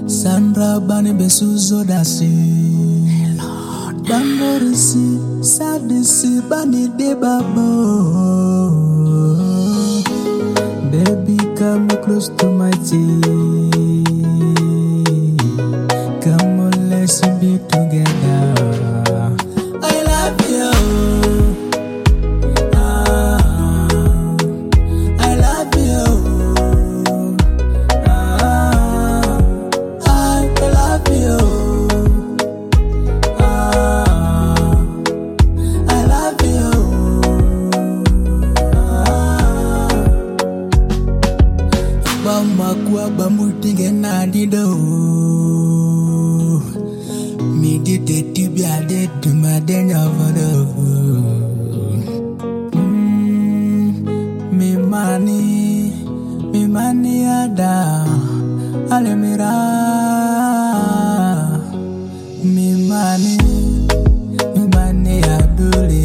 Sandra Bani Besuzo Dasi Bamborisi Sadisi Bani De Babo. Baby, come close to my tea. Come on, let's be together. I love you. I love you. I love you. I love you. Bama kwa bamutinge nadido. Mi di de tibia de dumadenya vodo. Mi mani ada alemira. Mi mani adule.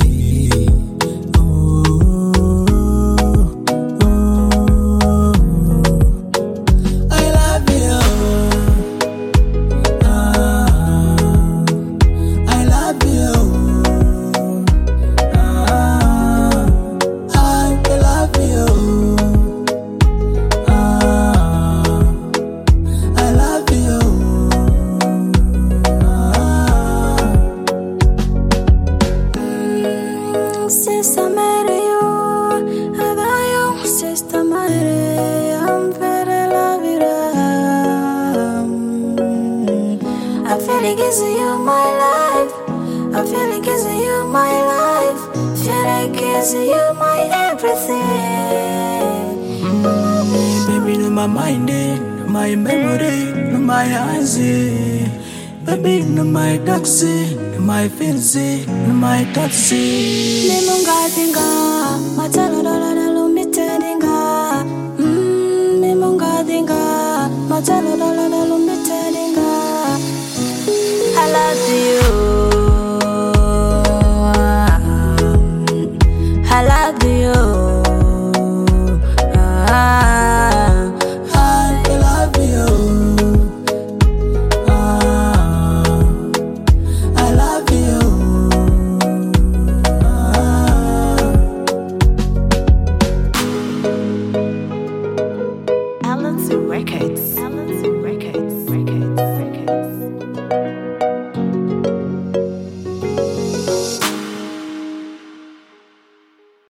Sister Mary, I got you, Sister Mary, I'm very loving. I feel like giving you my life. I feel like giving you my life. Feel like giving you my everything. Baby, no my mind, my memory, no my eyes. Baby, no my taxi, no my fancy, no my taxi. Nimungadinga, matala lumitenga. Nimungadinga, matala